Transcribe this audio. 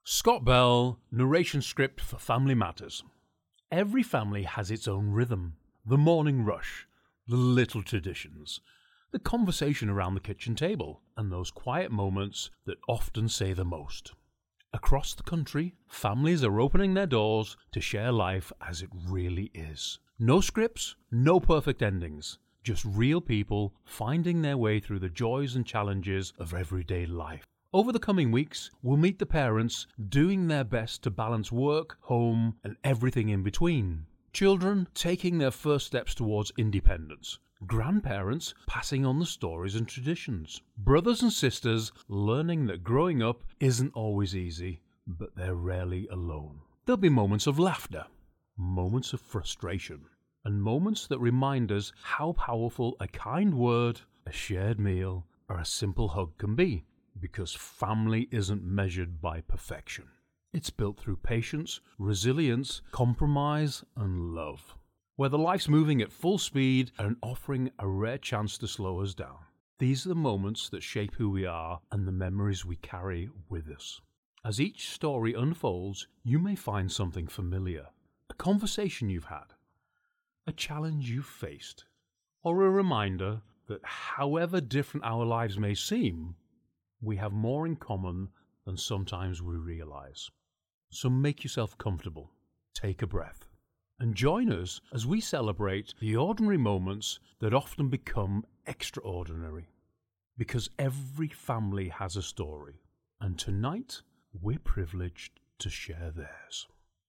Scott Bell, narration script for Family Matters. Every family has its own rhythm. The morning rush, the little traditions, the conversation around the kitchen table, and those quiet moments that often say the most. Across the country, families are opening their doors to share life as it really is. No scripts, no perfect endings, just real people finding their way through the joys and challenges of everyday life. Over the coming weeks, we'll meet the parents doing their best to balance work, home, and everything in between. Children taking their first steps towards independence. Grandparents passing on the stories and traditions. Brothers and sisters learning that growing up isn't always easy, but they're rarely alone. There'll be moments of laughter, moments of frustration, and moments that remind us how powerful a kind word, a shared meal, or a simple hug can be. Because family isn't measured by perfection. It's built through patience, resilience, compromise, and love. Whether life's moving at full speed and offering a rare chance to slow us down. These are the moments that shape who we are and the memories we carry with us. As each story unfolds, you may find something familiar. A conversation you've had. A challenge you've faced. Or a reminder that however different our lives may seem, we have more in common than sometimes we realize. So make yourself comfortable, take a breath, and join us as we celebrate the ordinary moments that often become extraordinary. Because every family has a story, and tonight we're privileged to share theirs.